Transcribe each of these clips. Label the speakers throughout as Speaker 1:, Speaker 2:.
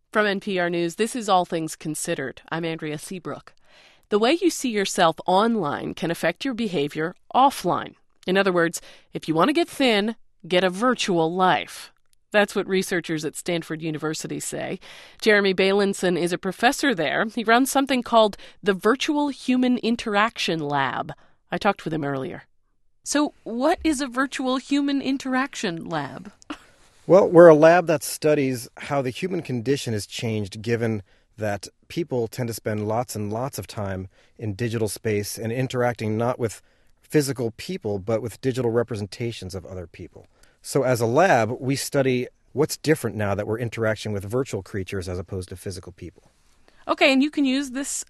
Speaker 1: From NPR News, this is All Things Considered. I'm Andrea Seabrook. The way you see yourself online can affect your behavior offline. In other words, if you want to get thin, get a virtual life. That's what researchers at Stanford University say. Jeremy Bailenson is a professor there. He runs something called the Virtual Human Interaction Lab. I talked with him earlier. So what is a virtual human interaction lab?
Speaker 2: Well, we're a lab that studies how the human condition has changed given that people tend to spend lots and lots of time in digital space and interacting not with physical people, but with digital representations of other people. So as a lab, we study what's different now that we're interacting with virtual creatures as opposed to physical people.
Speaker 1: Okay, and you can use this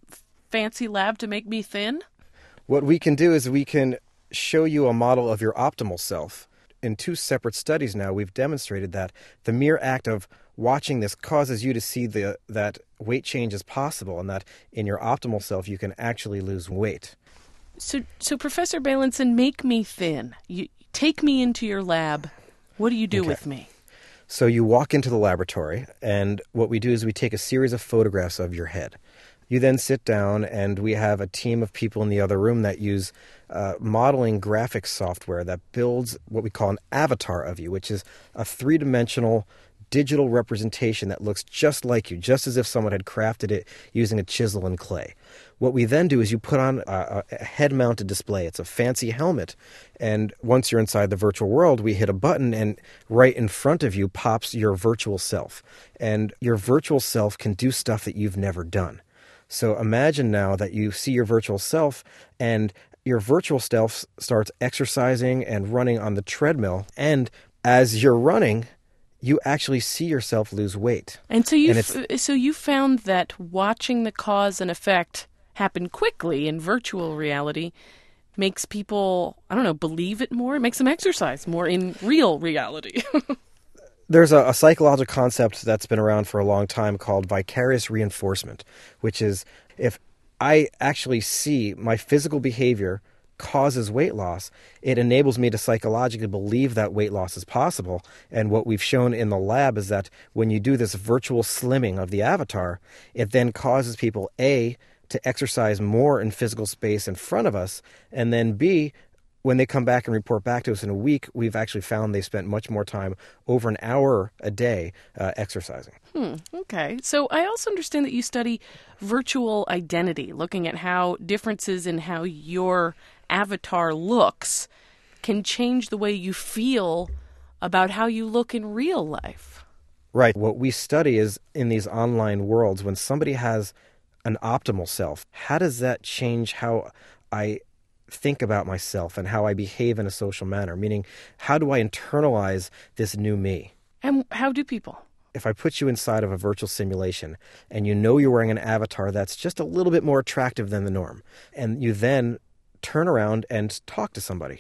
Speaker 1: fancy lab to make me thin?
Speaker 2: What we can do is we can show you a model of your optimal self. In 2 separate studies now, we've demonstrated that the mere act of watching this causes you to see that weight change is possible and that in your optimal self you can actually lose weight.
Speaker 1: So Professor Bailenson, make me thin. You take me into your lab. What do you do with me?
Speaker 2: So you walk into the laboratory, and what we do is we take a series of photographs of your head. You then sit down, and we have a team of people in the other room that use modeling graphics software that builds what we call an avatar of you, which is a 3-dimensional digital representation that looks just like you, just as if someone had crafted it using a chisel and clay. What we then do is you put on a head-mounted display. It's a fancy helmet, and once you're inside the virtual world, we hit a button, and right in front of you pops your virtual self. And your virtual self can do stuff that you've never done. So imagine now that you see your virtual self, and your virtual self starts exercising and running on the treadmill. And as you're running, you actually see yourself lose weight.
Speaker 1: And so you found that watching the cause and effect happen quickly in virtual reality makes people, believe it more? It makes them exercise more in real reality.
Speaker 2: There's a psychological concept that's been around for a long time called vicarious reinforcement, which is if I actually see my physical behavior causes weight loss, it enables me to psychologically believe that weight loss is possible. And what we've shown in the lab is that when you do this virtual slimming of the avatar, it then causes people, A, to exercise more in physical space in front of us, and then B, when they come back and report back to us in a week, we've actually found they spent much more time, over an hour a day, exercising.
Speaker 1: Okay. So I also understand that you study virtual identity, looking at how differences in how your avatar looks can change the way you feel about how you look in real life.
Speaker 2: Right. What we study is in these online worlds, when somebody has an optimal self, how does that change how I think about myself and how I behave in a social manner? Meaning, how do I internalize this new me?
Speaker 1: And how do people?
Speaker 2: If I put you inside of a virtual simulation and you know you're wearing an avatar that's just a little bit more attractive than the norm, and you then turn around and talk to somebody.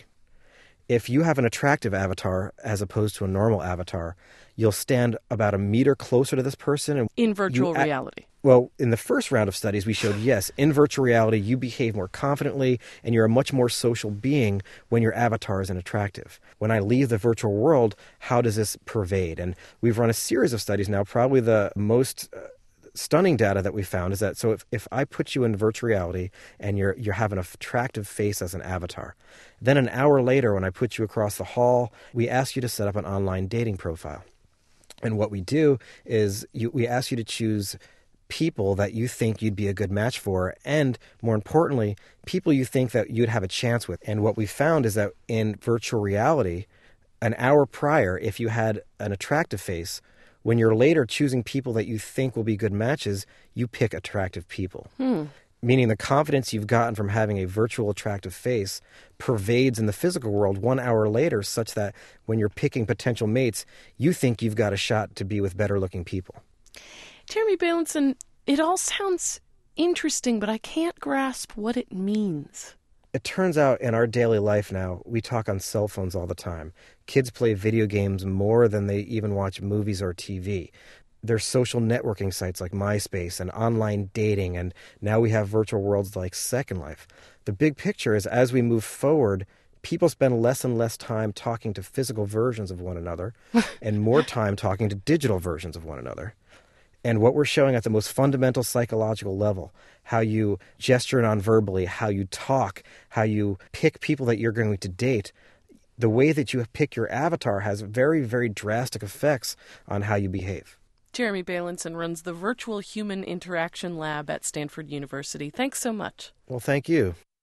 Speaker 2: If you have an attractive avatar as opposed to a normal avatar, you'll stand about a meter closer to this person. And
Speaker 1: in virtual reality.
Speaker 2: Well, in the first round of studies, we showed, yes, in virtual reality, you behave more confidently and you're a much more social being when your avatar isn't attractive. When I leave the virtual world, how does this pervade? And we've run a series of studies now. Probably the most stunning data that we found is that, so if I put you in virtual reality and you're having an attractive face as an avatar, then an hour later when I put you across the hall, we ask you to set up an online dating profile. And what we do is we ask you to choose people that you think you'd be a good match for, and more importantly, people you think that you'd have a chance with. And what we found is that in virtual reality, an hour prior, if you had an attractive face, when you're later choosing people that you think will be good matches, you pick attractive people. Meaning the confidence you've gotten from having a virtual attractive face pervades in the physical world 1 hour later, such that when you're picking potential mates, you think you've got a shot to be with better looking people.
Speaker 1: Jeremy Bailenson, it all sounds interesting, but I can't grasp what it means.
Speaker 2: It turns out in our daily life now, we talk on cell phones all the time. Kids play video games more than they even watch movies or TV. There's social networking sites like MySpace and online dating, and now we have virtual worlds like Second Life. The big picture is as we move forward, people spend less and less time talking to physical versions of one another and more time talking to digital versions of one another. And what we're showing at the most fundamental psychological level, how you gesture non-verbally, how you talk, how you pick people that you're going to date, the way that you pick your avatar has very, very drastic effects on how you behave.
Speaker 1: Jeremy Bailenson runs the Virtual Human Interaction Lab at Stanford University. Thanks so much.
Speaker 2: Well, thank you.